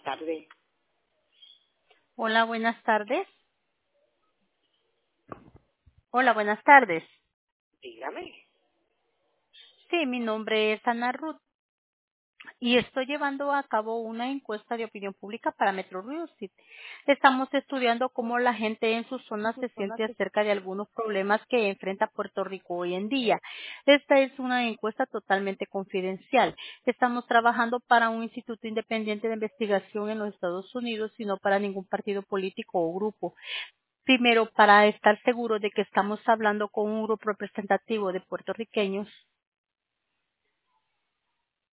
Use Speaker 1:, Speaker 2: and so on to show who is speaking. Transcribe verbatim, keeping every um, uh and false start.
Speaker 1: tardes.
Speaker 2: Hola, buenas tardes. Hola, buenas tardes.
Speaker 1: Dígame.
Speaker 2: Sí, mi nombre es Ana Ruth y estoy llevando a cabo una encuesta de opinión pública para Metro Real Estate. Estamos estudiando cómo la gente en su zona se siente acerca de algunos problemas que enfrenta Puerto Rico hoy en día. Esta es una encuesta totalmente confidencial. Estamos trabajando para un instituto independiente de investigación en los Estados Unidos y no para ningún partido político o grupo. Primero, para estar seguro de que estamos hablando con un grupo representativo de puertorriqueños,